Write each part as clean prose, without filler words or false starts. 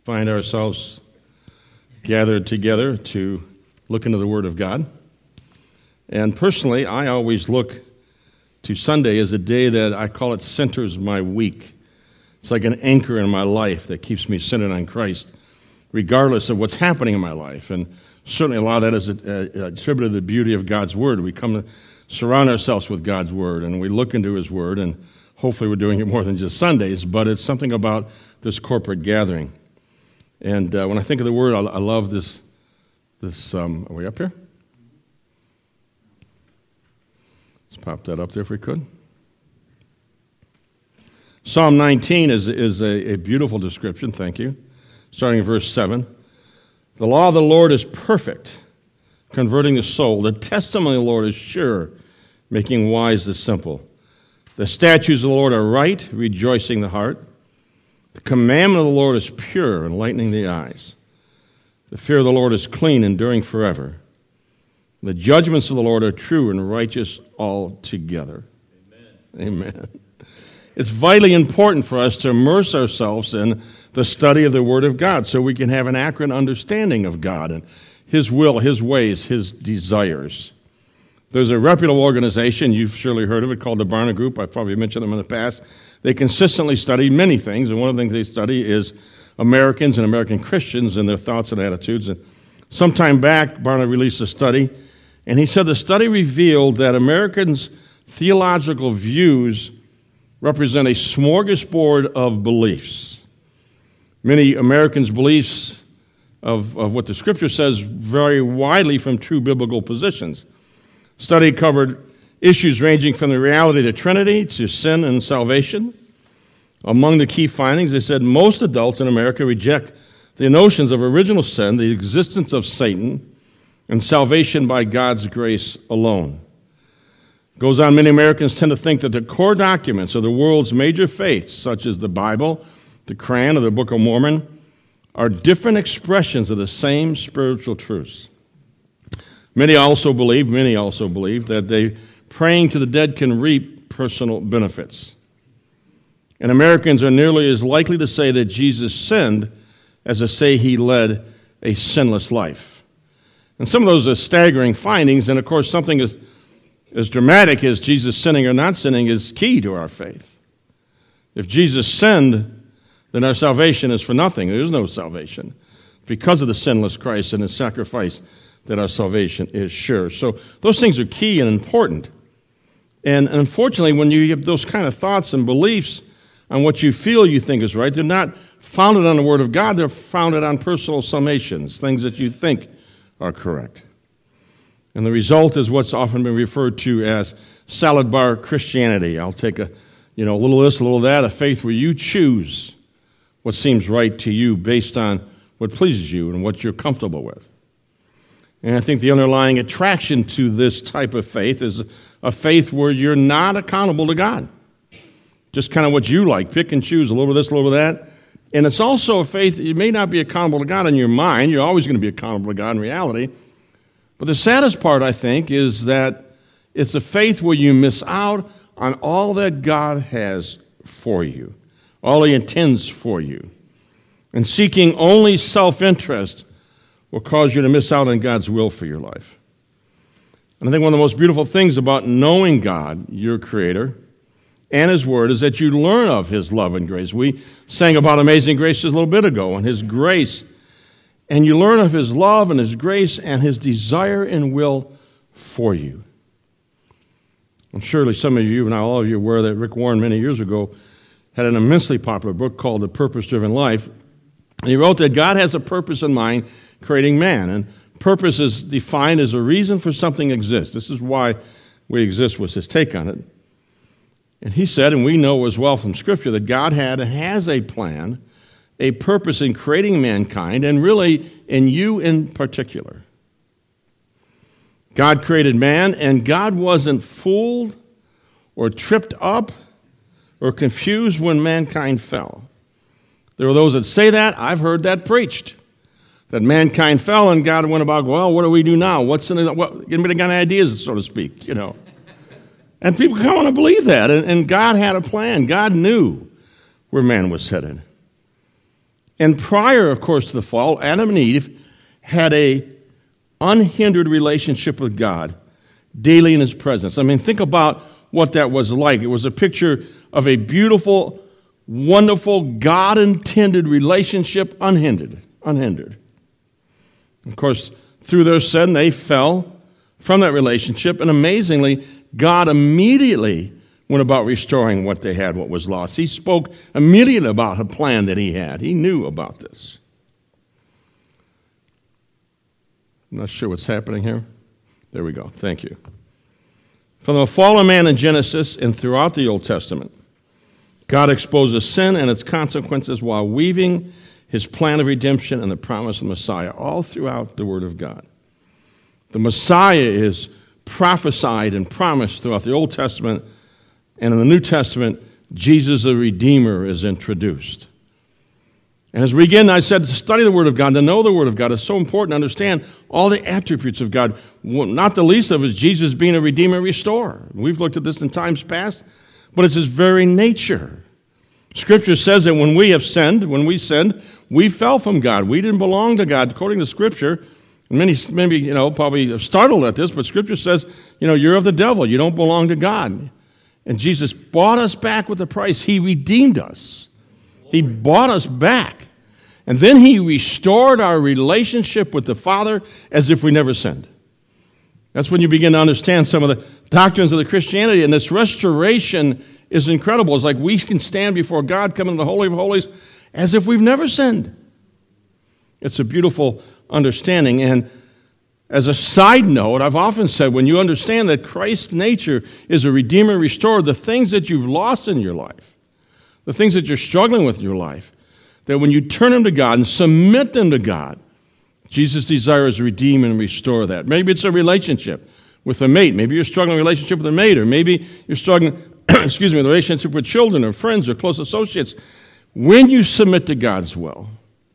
find ourselves gathered together to look into the Word of God. And personally, I always look to Sunday as a day that I call it centers my week. It's like an anchor in my life that keeps me centered on Christ, regardless of what's happening in my life. And certainly a lot of that is attributed to the beauty of God's Word. We come to surround ourselves with God's Word, and we look into His Word, and hopefully we're doing it more than just Sundays, but it's something about this corporate gathering. And when I think of the Word, I love this. Are we up here? Let's pop that up there if we could. Psalm 19 is a beautiful description, thank you. Starting in verse 7. The law of the Lord is perfect, converting the soul. The testimony of the Lord is sure, making wise the simple. The statutes of the Lord are right, rejoicing the heart. The commandment of the Lord is pure, enlightening the eyes. The fear of the Lord is clean, enduring forever. The judgments of the Lord are true and righteous altogether. Amen. It's vitally important for us to immerse ourselves in the study of the Word of God so we can have an accurate understanding of God and His will, His ways, His desires. There's a reputable organization, you've surely heard of it, called the Barna Group. I've probably mentioned them in the past. They consistently study many things, and one of the things they study is Americans and American Christians and their thoughts and attitudes. And some time back, Barna released a study, and he said the study revealed that Americans' theological views represent a smorgasbord of beliefs. Many Americans' beliefs of what the Scripture says vary widely from true biblical positions. Study covered issues ranging from the reality of the Trinity to sin and salvation. Among the key findings, they said most adults in America reject the notions of original sin, the existence of Satan, and salvation by God's grace alone. Goes on, many Americans tend to think that the core documents of the world's major faiths, such as the Bible, the Quran, or the Book of Mormon, are different expressions of the same spiritual truths. Many also believe that praying to the dead can reap personal benefits. And Americans are nearly as likely to say that Jesus sinned as to say he led a sinless life. And some of those are staggering findings, and of course something as dramatic as Jesus sinning or not sinning is key to our faith. If Jesus sinned, then our salvation is for nothing. There is no salvation. Because of the sinless Christ and His sacrifice, that our salvation is sure. So those things are key and important. And unfortunately, when you have those kind of thoughts and beliefs on what you feel you think is right, they're not founded on the Word of God. They're founded on personal summations, things that you think are correct. And the result is what's often been referred to as salad bar Christianity. I'll take a little this, a little that, a faith where you choose what seems right to you based on what pleases you and what you're comfortable with. And I think the underlying attraction to this type of faith is a faith where you're not accountable to God. Just kind of what you like. Pick and choose a little bit of this, a little bit of that. And it's also a faith that you may not be accountable to God in your mind. You're always going to be accountable to God in reality. But the saddest part, I think, is that it's a faith where you miss out on all that God has for you, all He intends for you. And seeking only self-interest will cause you to miss out on God's will for your life. And I think one of the most beautiful things about knowing God, your Creator, and His Word is that you learn of His love and grace. We sang about Amazing Grace just a little bit ago, and His grace. And you learn of His love and His grace and His desire and will for you. I'm surely some of you, and all of you, are aware that Rick Warren many years ago had an immensely popular book called The Purpose-Driven Life. And he wrote that God has a purpose in mind, creating man. And purpose is defined as a reason for something exists. This is why we exist, was his take on it. And he said, and we know as well from Scripture, that God had and has a plan, a purpose in creating mankind, and really in you in particular. God created man, and God wasn't fooled or tripped up or confused when mankind fell. There are those that say that. I've heard that preached. That mankind fell and God went about, well, what do we do now? Anybody got any ideas, so to speak, And people come on to believe that. And God had a plan. God knew where man was headed. And prior, of course, to the fall, Adam and Eve had a unhindered relationship with God daily in his presence. I mean, think about what that was like. It was a picture of a beautiful, wonderful, God-intended relationship, unhindered. Of course, through their sin, they fell from that relationship, and amazingly, God immediately went about restoring what they had, what was lost. He spoke immediately about a plan that he had. He knew about this. I'm not sure what's happening here. There we go. Thank you. From the fall of man in Genesis and throughout the Old Testament, God exposes sin and its consequences while weaving his plan of redemption and the promise of Messiah all throughout the Word of God. The Messiah is prophesied and promised throughout the Old Testament, and in the New Testament, Jesus the Redeemer is introduced. And as we begin, I said, to study the Word of God, to know the Word of God is so important to understand all the attributes of God. Not the least of it is Jesus being a Redeemer, Restorer. We've looked at this in times past, but it's his very nature. Scripture says that when we sinned, we fell from God. We didn't belong to God. According to Scripture, many probably are startled at this, but Scripture says, you're of the devil. You don't belong to God. And Jesus bought us back with a price. He redeemed us. He bought us back. And then he restored our relationship with the Father as if we never sinned. That's when you begin to understand some of the doctrines of the Christianity. And this restoration is incredible. It's like we can stand before God, come into the Holy of Holies, as if we've never sinned. It's a beautiful understanding. And as a side note, I've often said, when you understand that Christ's nature is a Redeemer, Restorer, the things that you've lost in your life, the things that you're struggling with in your life, that when you turn them to God and submit them to God, Jesus' desire is to redeem and restore that. Maybe it's a relationship with a mate. Maybe you're struggling with a relationship with a mate, or maybe you're struggling, with a relationship with children or friends or close associates. When you submit to God's will,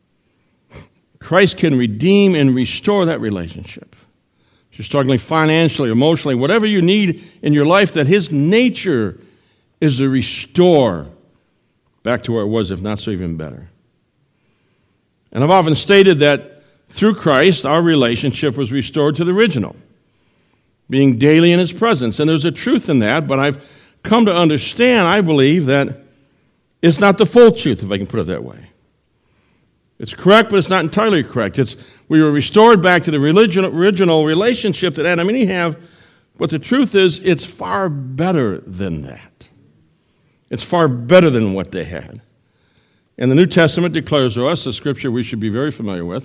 Christ can redeem and restore that relationship. If you're struggling financially, emotionally, whatever you need in your life, that his nature is to restore back to where it was, if not so even better. And I've often stated that through Christ, our relationship was restored to the original, being daily in his presence. And there's a truth in that, but I've come to understand, I believe, that it's not the full truth, if I can put it that way. It's correct, but it's not entirely correct. We were restored back to the original relationship that Adam and Eve have, but the truth is it's far better than that. It's far better than what they had. And the New Testament declares to us a scripture we should be very familiar with,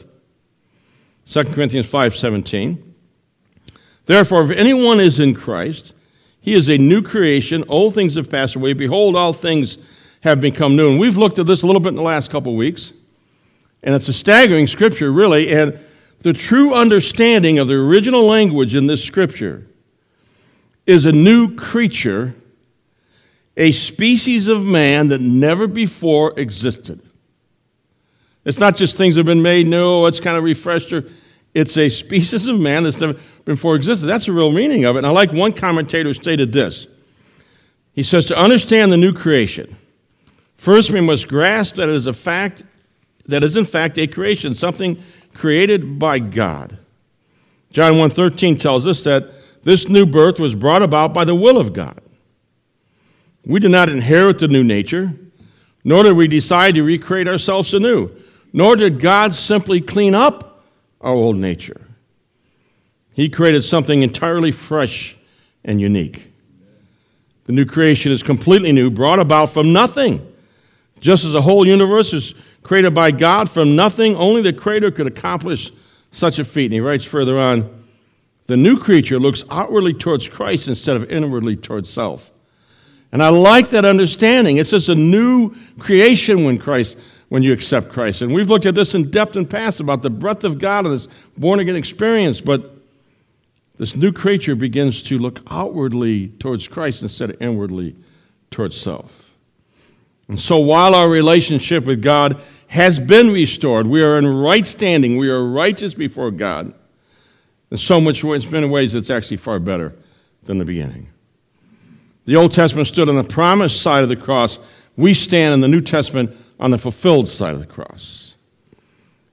2 Corinthians 5:17. Therefore, if anyone is in Christ, he is a new creation. Old things have passed away. Behold, all things have become new. And we've looked at this a little bit in the last couple of weeks. And it's a staggering scripture, really. And the true understanding of the original language in this scripture is a new creature, a species of man that never before existed. It's not just things that have been made new, it's kind of refreshed. It's a species of man that's never before existed. That's the real meaning of it. And I like one commentator stated this. He says, to understand the new creation, first we must grasp that it is a fact, that is in fact a creation, something created by God. John 1:13 tells us that this new birth was brought about by the will of God. We did not inherit the new nature, nor did we decide to recreate ourselves anew, nor did God simply clean up our old nature. He created something entirely fresh and unique. The new creation is completely new, brought about from nothing. Just as the whole universe is created by God from nothing, only the Creator could accomplish such a feat. And he writes further on, the new creature looks outwardly towards Christ instead of inwardly towards self. And I like that understanding. It's just a new creation when you accept Christ. And we've looked at this in depth and past about the breath of God and this born-again experience, but this new creature begins to look outwardly towards Christ instead of inwardly towards self. And so while our relationship with God has been restored, we are in right standing, we are righteous before God, in so much ways it's actually far better than the beginning. The Old Testament stood on the promised side of the cross. We stand in the New Testament on the fulfilled side of the cross.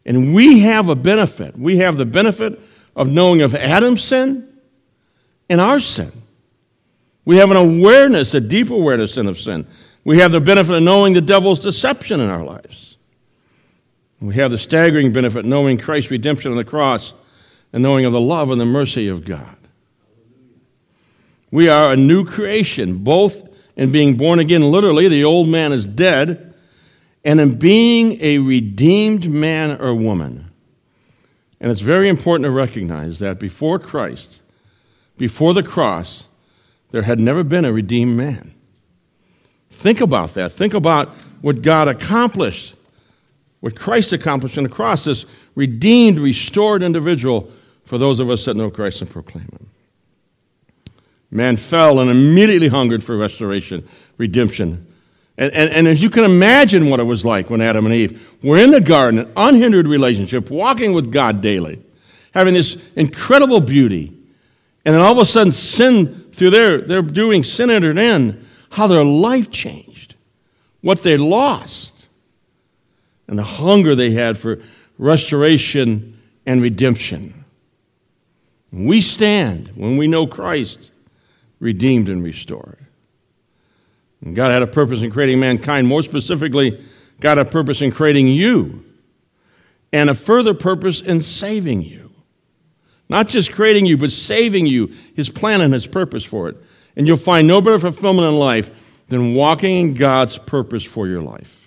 And we have a benefit. We have the benefit of knowing of Adam's sin and our sin. We have an awareness, a deep awareness of sin. We have the benefit of knowing the devil's deception in our lives. We have the staggering benefit of knowing Christ's redemption on the cross and knowing of the love and the mercy of God. We are a new creation, both in being born again, literally, the old man is dead, and in being a redeemed man or woman. And it's very important to recognize that before Christ, before the cross, there had never been a redeemed man. Think about that. Think about what God accomplished, what Christ accomplished on the cross, this redeemed, restored individual for those of us that know Christ and proclaim him. Man fell and immediately hungered for restoration, redemption. And as you can imagine what it was like when Adam and Eve were in the garden, an unhindered relationship, walking with God daily, having this incredible beauty, and then all of a sudden sin, through their doing, sin entered in, how their life changed, what they lost, and the hunger they had for restoration and redemption. We stand, when we know Christ, redeemed and restored. And God had a purpose in creating mankind. More specifically, God had a purpose in creating you, and a further purpose in saving you. Not just creating you, but saving you, his plan and his purpose for it. And you'll find no better fulfillment in life than walking in God's purpose for your life.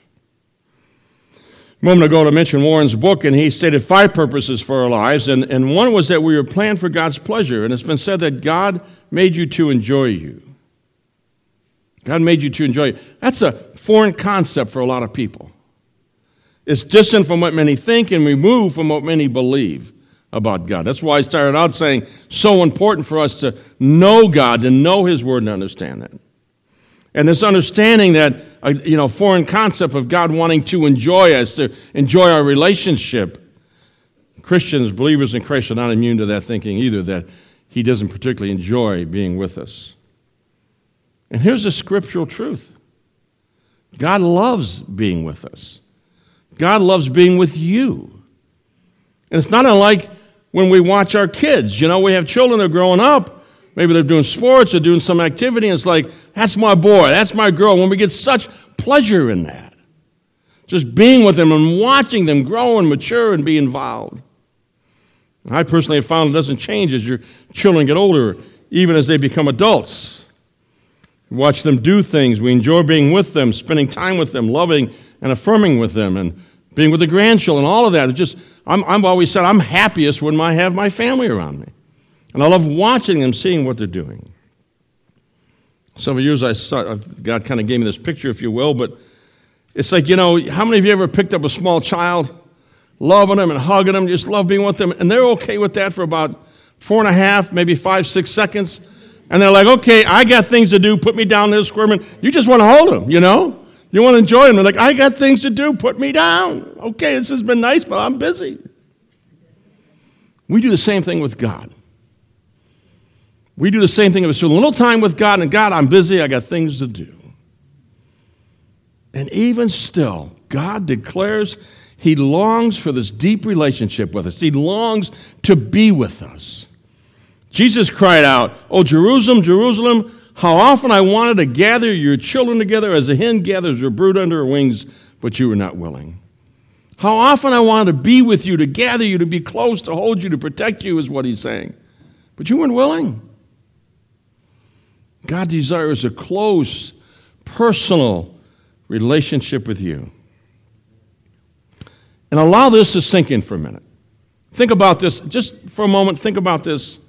A moment ago, I mentioned Warren's book, and he stated 5 purposes for our lives, and one was that we were planned for God's pleasure, and it's been said that God made you to enjoy you. God made you to enjoy you. That's a foreign concept for a lot of people. It's distant from what many think and removed from what many believe about God. That's why I started out saying so important for us to know God, to know his word and understand it. And this understanding that, foreign concept of God wanting to enjoy us, to enjoy our relationship. Christians, believers in Christ, are not immune to that thinking either, that he doesn't particularly enjoy being with us. And here's the scriptural truth. God loves being with us. God loves being with you. And it's not unlike when we watch our kids. We have children that are growing up. Maybe they're doing sports or doing some activity, and it's like, that's my boy, that's my girl. When we get such pleasure in that. Just being with them and watching them grow and mature and be involved. And I personally have found it doesn't change as your children get older, even as they become adults. We watch them do things. We enjoy being with them, spending time with them, loving and affirming with them, and being with the grandchildren, all of that. It's just, I've always said I'm happiest when I have my family around me. And I love watching them, seeing what they're doing. Several years God kind of gave me this picture, if you will, but it's like, how many of you ever picked up a small child, loving them and hugging them, just love being with them, and they're okay with that for about 4.5, maybe 5, 6 seconds, and they're like, okay, I got things to do, put me down there squirming. You just want to hold them, You want to enjoy them. They're like, I got things to do, put me down. Okay, this has been nice, but I'm busy. We do the same thing with God. We do the same thing. If we spend a little time with God, and God, I'm busy, I got things to do. And even still, God declares he longs for this deep relationship with us. He longs to be with us. Jesus cried out, "Oh, Jerusalem, Jerusalem, how often I wanted to gather your children together as a hen gathers her brood under her wings, but you were not willing. How often I wanted to be with you, to gather you, to be close, to hold you, to protect you," is what he's saying. But you weren't willing. God desires a close, personal relationship with you. And allow this to sink in for a minute. Think about this. Just for a moment, think about this.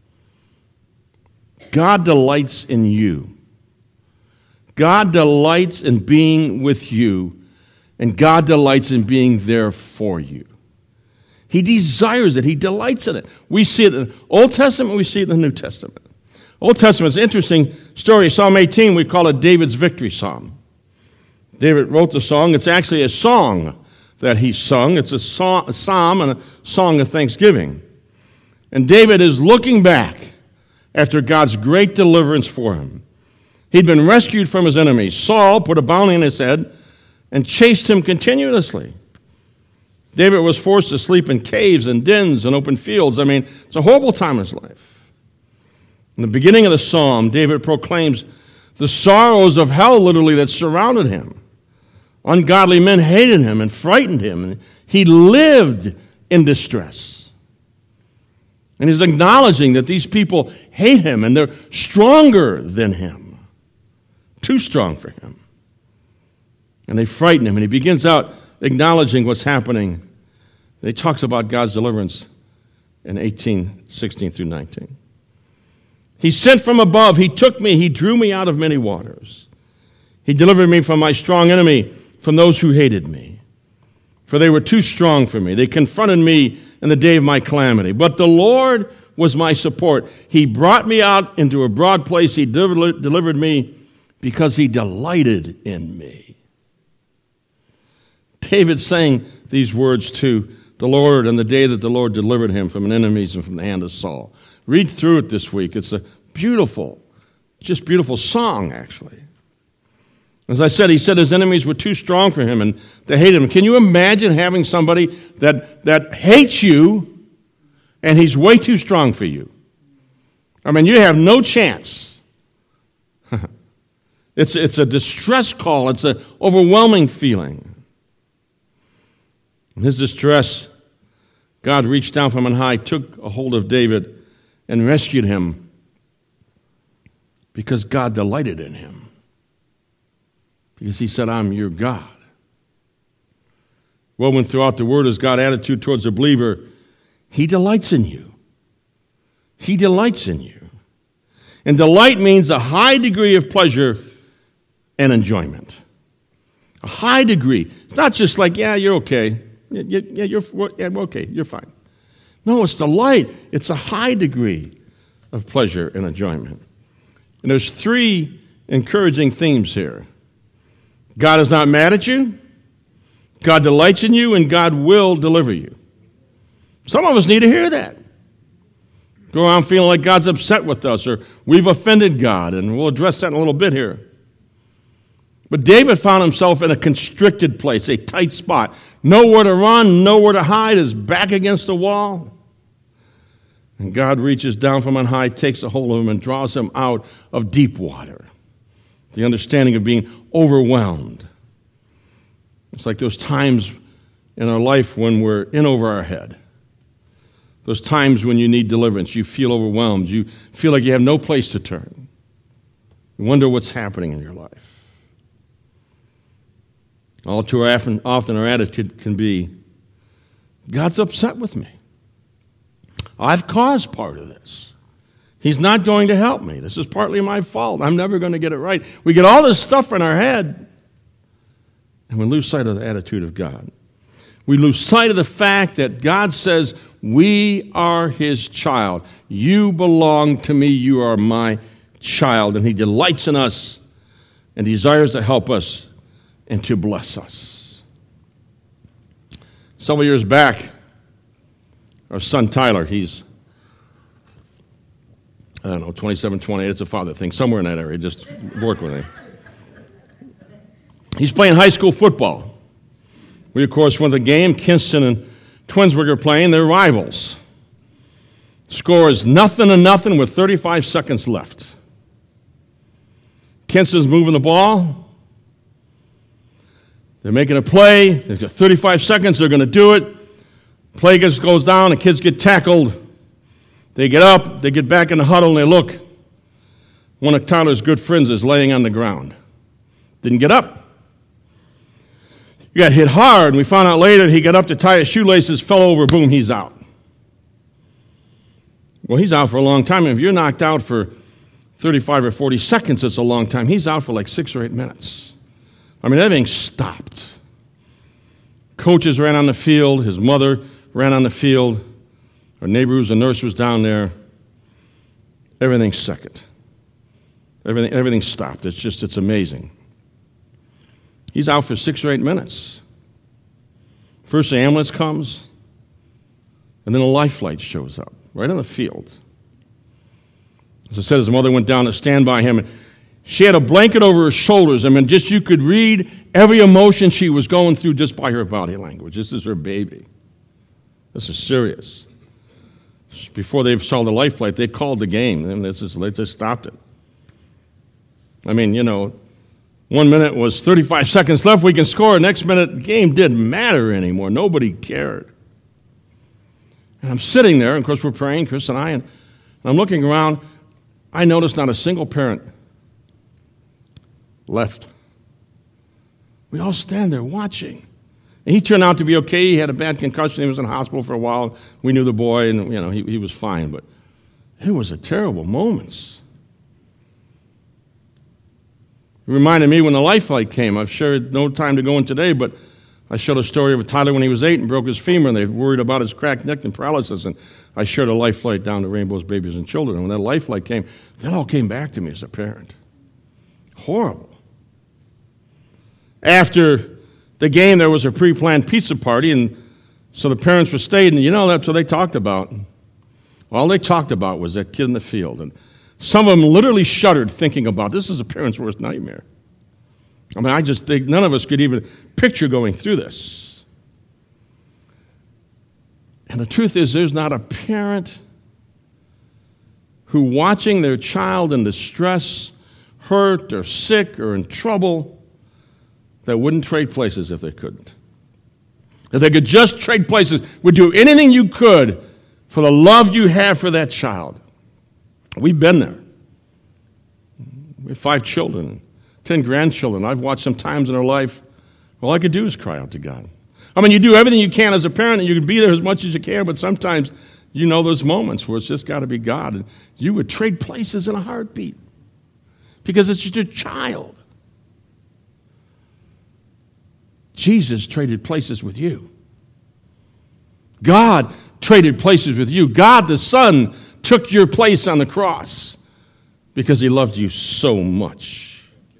God delights in you. God delights in being with you, and God delights in being there for you. He desires it. He delights in it. We see it in the Old Testament, we see it in the New Testament. Old Testament is an interesting story. Psalm 18, we call it David's victory psalm. David wrote the song. It's actually a song that he sung. It's a psalm and a song of thanksgiving. And David is looking back after God's great deliverance for him. He'd been rescued from his enemies. Saul put a bounty on his head and chased him continuously. David was forced to sleep in caves and dens and open fields. I mean, it's a horrible time in his life. In the beginning of the psalm, David proclaims the sorrows of hell, literally, that surrounded him. Ungodly men hated him and frightened him, and he lived in distress. And he's acknowledging that these people hate him, and they're stronger than him. Too strong for him. And they frighten him, and he begins out acknowledging what's happening. And he talks about God's deliverance in 18:16 through 19. He sent from above, he took me, he drew me out of many waters. He delivered me from my strong enemy, from those who hated me. For they were too strong for me. They confronted me in the day of my calamity. But the Lord was my support. He brought me out into a broad place. He delivered me because he delighted in me. David sang these words to the Lord on the day that the Lord delivered him from enemies and from the hand of Saul. Read through it this week. It's a beautiful, just beautiful song, actually. As I said, he said his enemies were too strong for him and they hated him. Can you imagine having somebody that hates you and he's way too strong for you? I mean, you have no chance. It's a distress call. It's an overwhelming feeling. In his distress, God reached down from on high, took a hold of David, and rescued him because God delighted in him. Because he said, I'm your God. Woven throughout the Word is God's attitude towards the believer. He delights in you. He delights in you. And delight means a high degree of pleasure and enjoyment. A high degree. It's not just like, yeah, you're okay. Yeah, we're okay. You're fine. No, it's delight. It's a high degree of pleasure and enjoyment. And there's three encouraging themes here. God is not mad at you, God delights in you, and God will deliver you. Some of us need to hear that. Go around feeling like God's upset with us or we've offended God, and we'll address that in a little bit here. But David found himself in a constricted place, a tight spot. Nowhere to run, nowhere to hide, his back against the wall. And God reaches down from on high, takes a hold of him, and draws him out of deep water. The understanding of being overwhelmed. It's like those times in our life when we're in over our head. Those times when you need deliverance, you feel overwhelmed. You feel like you have no place to turn. You wonder what's happening in your life. All too often our attitude can be, God's upset with me. I've caused part of this. He's not going to help me. This is partly my fault. I'm never going to get it right. We get all this stuff in our head, and we lose sight of the attitude of God. We lose sight of the fact that God says, we are his child. You belong to me. You are my child. And he delights in us and desires to help us and to bless us. Several years back, our son Tyler, he's, 27, 28, it's a father thing, somewhere in that area, just work with him. He's playing high school football. We, of course, went to the game. Kinston and Twinsburg are playing. They're rivals. Score is 0-0 with 35 seconds left. Kinston's moving the ball. They're making a play. They've got 35 seconds. They're going to do it. Play goes down. The kids get tackled. They get up. They get back in the huddle, and they look. One of Tyler's good friends is laying on the ground. Didn't get up. He got hit hard, and we found out later he got up to tie his shoelaces, fell over, boom, he's out. Well, he's out for a long time. And if you're knocked out for 35 or 40 seconds, it's a long time. He's out for like 6 or 8 minutes. I mean, everything stopped. Coaches ran on the field. His mother ran on the field. Our neighbor who's a nurse was down there. Everything's second. Everything stopped. It's amazing. He's out for 6 or 8 minutes. First the ambulance comes, and then a life flight shows up right on the field. As I said, his mother went down to stand by him, and she had a blanket over her shoulders. I mean, just you could read every emotion she was going through just by her body language. This is her baby. This is serious. Before they saw the life flight, they called the game, and they just stopped it. I mean, 1 minute was 35 seconds left, we can score. Next minute, the game didn't matter anymore. Nobody cared. And I'm sitting there, and of course we're praying, Chris and I, and I'm looking around. I noticed not a single parent left. We all stand there watching. And he turned out to be okay. He had a bad concussion. He was in the hospital for a while. We knew the boy, and he was fine. But it was a terrible moment. It reminded me when the life flight came. I've shared no time to go in today, but I showed a story of a toddler when he was 8 and broke his femur, and they were worried about his cracked neck and paralysis. And I shared a life flight down to Rainbow's Babies and Children. And when that life flight came, that all came back to me as a parent. Horrible. After the game, there was a pre-planned pizza party, and so the parents were stayed, and that's what they talked about. All they talked about was that kid in the field, and some of them literally shuddered thinking about this is a parent's worst nightmare. I mean, I just think none of us could even picture going through this. And the truth is, there's not a parent who, watching their child in distress, hurt or sick or in trouble, that wouldn't trade places if they couldn't. If they could just trade places, would do anything you could for the love you have for that child. We've been there. We have 5 children, 10 grandchildren. I've watched some times in their life, all I could do is cry out to God. I mean, you do everything you can as a parent, and you can be there as much as you can, but sometimes those moments where it's just got to be God, and you would trade places in a heartbeat because it's your child. Jesus traded places with you. God traded places with you. God the Son took your place on the cross because he loved you so much.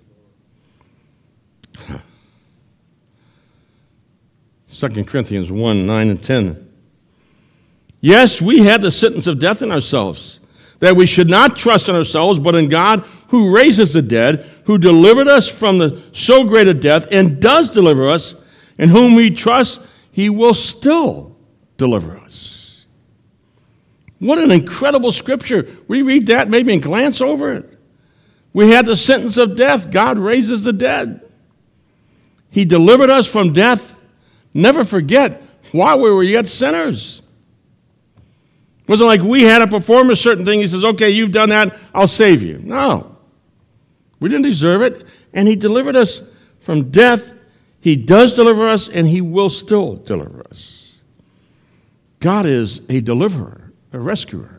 2 Corinthians 1, 9 and 10. Yes, we had the sentence of death in ourselves, that we should not trust in ourselves, but in God who raises the dead, who delivered us from the so great a death, and does deliver us, in whom we trust, he will still deliver us. What an incredible scripture. We read that maybe and glance over it. We had the sentence of death. God raises the dead. He delivered us from death. Never forget, while we were yet sinners. It wasn't like we had to perform a certain thing. He says, okay, you've done that, I'll save you. No. We didn't deserve it. And he delivered us from death. He does deliver us, and he will still deliver us. God is a deliverer, a rescuer.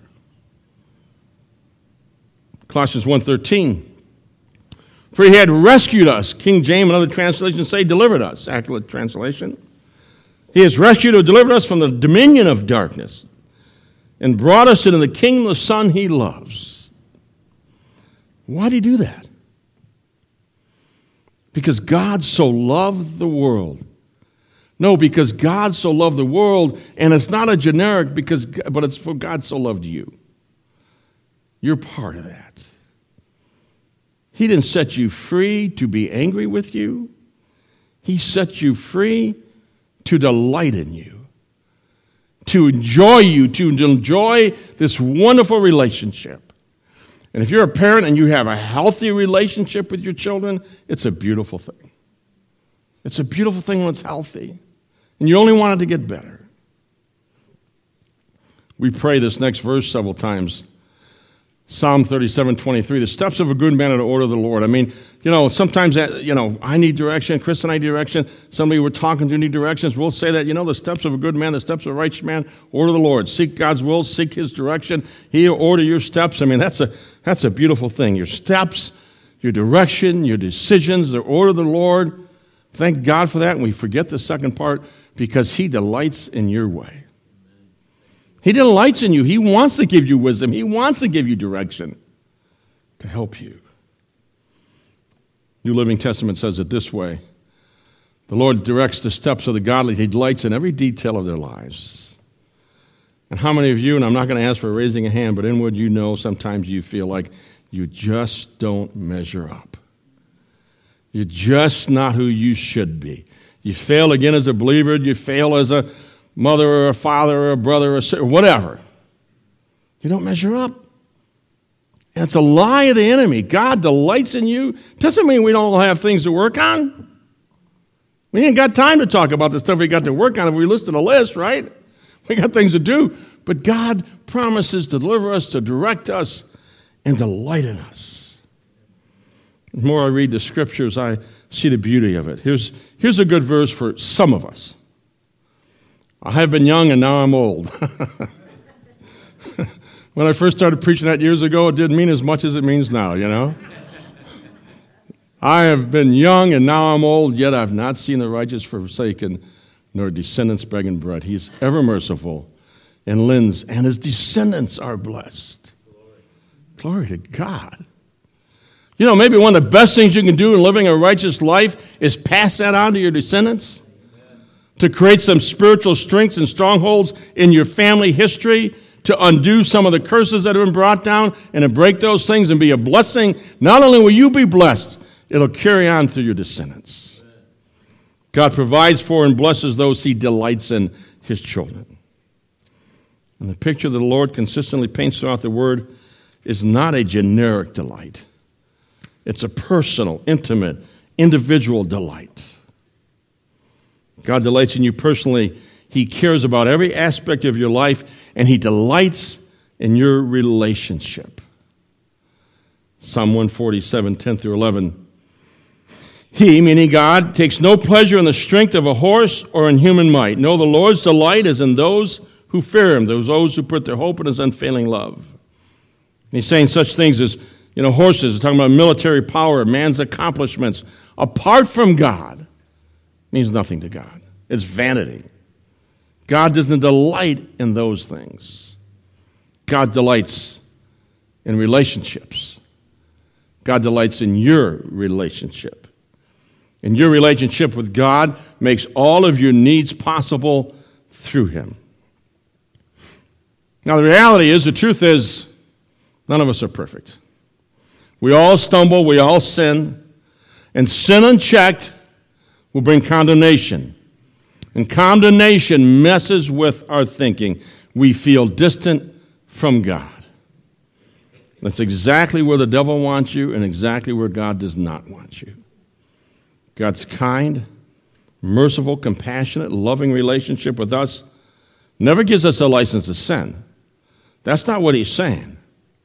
Colossians 1:13. For he had rescued us. King James and other translations say delivered us. Accurate translation. He has rescued or delivered us from the dominion of darkness and brought us into the kingdom of the Son he loves. Why did he do that? Because God so loved the world. No, because God so loved the world, and it's not a generic but it's for God so loved you. You're part of that. He didn't set you free to be angry with you. He set you free to delight in you, to enjoy you, to enjoy this wonderful relationship. And if you're a parent and you have a healthy relationship with your children, it's a beautiful thing. It's a beautiful thing when it's healthy. And you only want it to get better. We pray this next verse several times. Psalm 37:23, the steps of a good man are the order of the Lord. I mean, sometimes I need direction, Chris and I need direction, somebody we're talking to need directions. We'll say that, the steps of a good man, the steps of a righteous man, order of the Lord. Seek God's will, seek his direction. He'll order your steps. I mean, that's a beautiful thing. Your steps, your direction, your decisions, the order of the Lord. Thank God for that. And we forget the second part because he delights in your way. He delights in you. He wants to give you wisdom. He wants to give you direction to help you. New Living Testament says it this way. The Lord directs the steps of the godly. He delights in every detail of their lives. And how many of you, and I'm not going to ask for raising a hand, but inward sometimes you feel like you just don't measure up. You're just not who you should be. You fail again as a believer. You fail as a mother or a father or a brother or a sister, whatever. You don't measure up. And it's a lie of the enemy. God delights in you. Doesn't mean we don't have things to work on. We ain't got time to talk about the stuff we got to work on if we listed a list, right? We got things to do. But God promises to deliver us, to direct us, and delight in us. The more I read the scriptures, I see the beauty of it. Here's a good verse for some of us. I have been young and now I'm old. When I first started preaching that years ago, it didn't mean as much as it means now, you know. I have been young and now I'm old, yet I've not seen the righteous forsaken, nor descendants begging bread. He is ever merciful and lends, and his descendants are blessed. Glory to God. You know, maybe one of the best things you can do in living a righteous life is pass that on to your descendants. To create some spiritual strengths and strongholds in your family history, to undo some of the curses that have been brought down and to break those things and be a blessing. Not only will you be blessed, it'll carry on through your descendants. God provides for and blesses those he delights in, his children. And the picture that the Lord consistently paints throughout the Word is not a generic delight. It's a personal, intimate, individual delight. God delights in you personally. He cares about every aspect of your life, and he delights in your relationship. Psalm 147, 10 through 11. He, meaning God, takes no pleasure in the strength of a horse or in human might. No, the Lord's delight is in those who fear him, those who put their hope in his unfailing love. And he's saying such things as, horses, he's talking about military power, man's accomplishments. Apart from God, means nothing to God. It's vanity. God doesn't delight in those things. God delights in relationships. God delights in your relationship. And your relationship with God makes all of your needs possible through him. Now, the reality is, the truth is, none of us are perfect. We all stumble, we all sin, and sin unchecked will bring condemnation. And condemnation messes with our thinking. We feel distant from God. That's exactly where the devil wants you and exactly where God does not want you. God's kind, merciful, compassionate, loving relationship with us never gives us a license to sin. That's not what he's saying.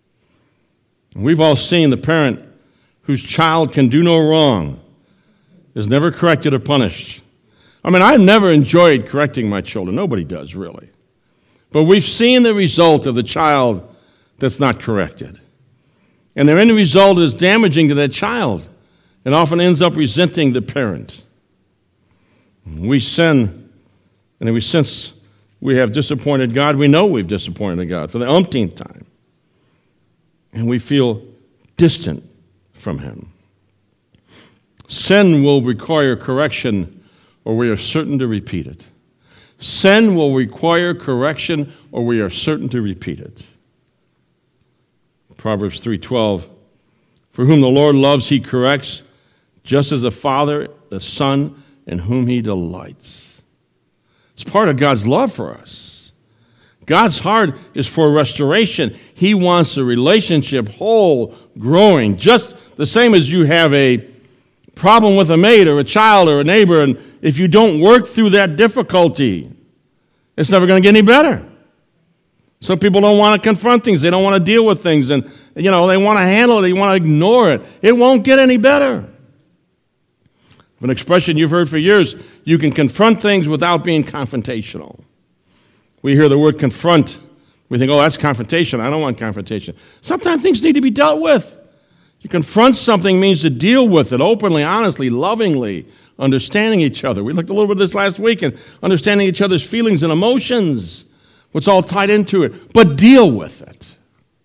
We've all seen the parent whose child can do no wrong is never corrected or punished. I mean, I've never enjoyed correcting my children. Nobody does, really. But we've seen the result of the child that's not corrected. And the end result is damaging to that child. It often ends up resenting the parent. We sin, and since we have disappointed God, we know we've disappointed God for the umpteenth time. And we feel distant from him. Sin will require correction, or we are certain to repeat it. Sin will require correction, or we are certain to repeat it. Proverbs 3:12, for whom the Lord loves, he corrects, just as the Father, the Son, in whom he delights. It's part of God's love for us. God's heart is for restoration. He wants the relationship whole, growing, just the same as you have a problem with a mate or a child or a neighbor, and if you don't work through that difficulty, it's never going to get any better. Some people don't want to confront things. They don't want to deal with things, and they want to handle it. They want to ignore it. It won't get any better. An expression you've heard for years, you can confront things without being confrontational. We hear the word confront. We think, that's confrontation. I don't want confrontation. Sometimes things need to be dealt with. You confront something means to deal with it openly, honestly, lovingly, understanding each other. We looked a little bit at this last week, and understanding each other's feelings and emotions, what's all tied into it. But deal with it.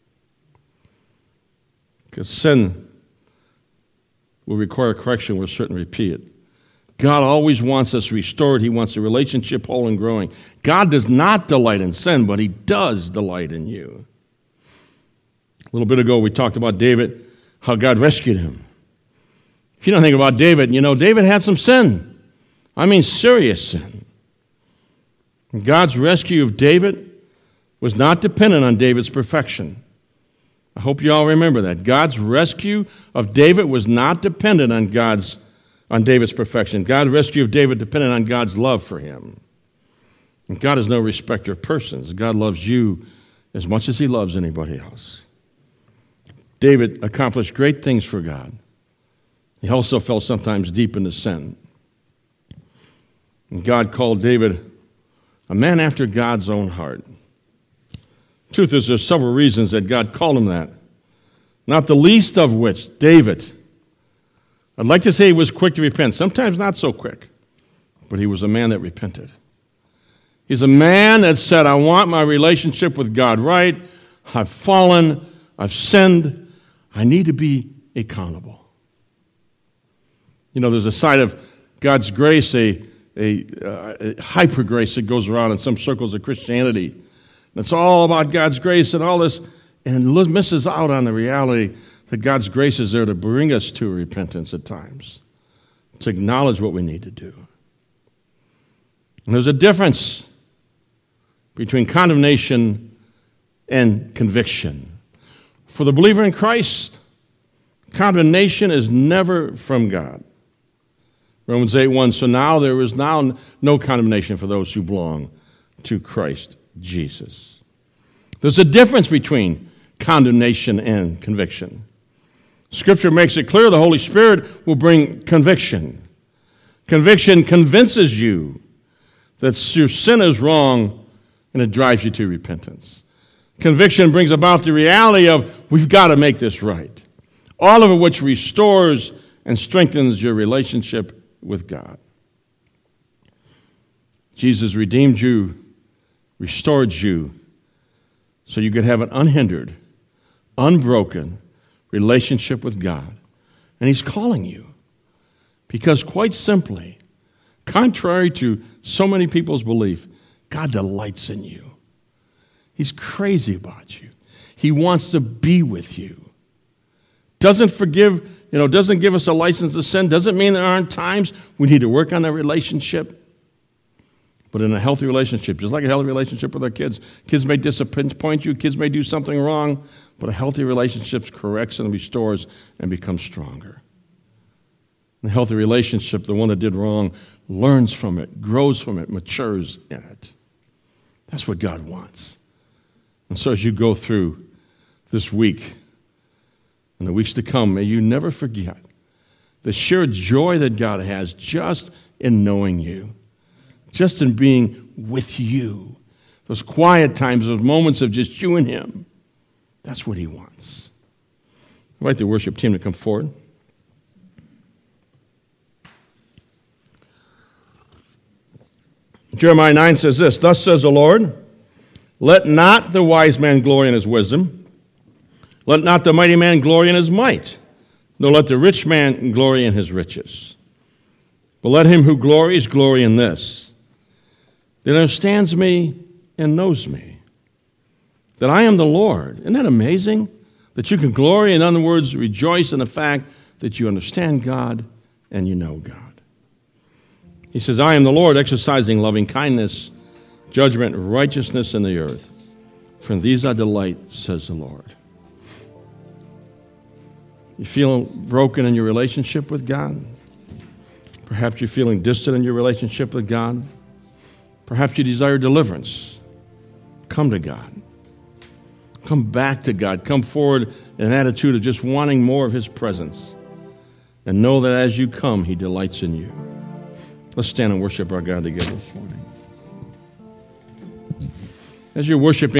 Because sin will require correction, we're certain to repeat it. God always wants us restored. He wants the relationship whole and growing. God does not delight in sin, but he does delight in you. A little bit ago, we talked about David, how God rescued him. If you don't think about David, David had some sin. I mean, serious sin. God's rescue of David was not dependent on David's perfection. I hope you all remember that. God's rescue of David was not dependent on David's perfection. God's rescue of David depended on God's love for him. And God is no respecter of persons. God loves you as much as he loves anybody else. David accomplished great things for God. He also fell sometimes deep into sin. And God called David a man after God's own heart. Truth is, there's several reasons that God called him that. Not the least of which, David. I'd like to say he was quick to repent. Sometimes not so quick. But he was a man that repented. He's a man that said, I want my relationship with God right. I've fallen. I've sinned. I need to be accountable. You know, there's a side of God's grace, a hyper grace that goes around in some circles of Christianity. It's all about God's grace and all this, and misses out on the reality that God's grace is there to bring us to repentance at times, to acknowledge what we need to do. And there's a difference between condemnation and conviction. For the believer in Christ, condemnation is never from God. Romans 8:1, so now there is now no condemnation for those who belong to Christ Jesus. There's a difference between condemnation and conviction. Scripture makes it clear the Holy Spirit will bring conviction. Conviction convinces you that your sin is wrong, and it drives you to repentance. Conviction brings about the reality of, we've got to make this right. All of it which restores and strengthens your relationship with God. Jesus redeemed you, restored you, so you could have an unhindered, unbroken relationship with God. And he's calling you. Because quite simply, contrary to so many people's belief, God delights in you. He's crazy about you. He wants to be with you. Doesn't give us a license to sin. Doesn't mean there aren't times we need to work on that relationship. But in a healthy relationship, just like a healthy relationship with our kids, kids may disappoint you, kids may do something wrong, but a healthy relationship corrects and restores and becomes stronger. In a healthy relationship, the one that did wrong learns from it, grows from it, matures in it. That's what God wants. And so as you go through this week and the weeks to come, may you never forget the sheer joy that God has just in knowing you, just in being with you. Those quiet times, those moments of just you and him. That's what he wants. I invite the worship team to come forward. Jeremiah 9 says this, thus says the Lord, let not the wise man glory in his wisdom, let not the mighty man glory in his might, nor let the rich man glory in his riches. But let him who glories glory in this, that understands me and knows me, that I am the Lord. Isn't that amazing? That you can glory, in other words, rejoice in the fact that you understand God and you know God. He says, I am the Lord, exercising loving kindness, judgment, righteousness in the earth. For in these I delight, says the Lord. You feel broken in your relationship with God? Perhaps you're feeling distant in your relationship with God? Perhaps you desire deliverance. Come to God. Come back to God. Come forward in an attitude of just wanting more of his presence. And know that as you come, he delights in you. Let's stand and worship our God together this morning. As you're worshiping,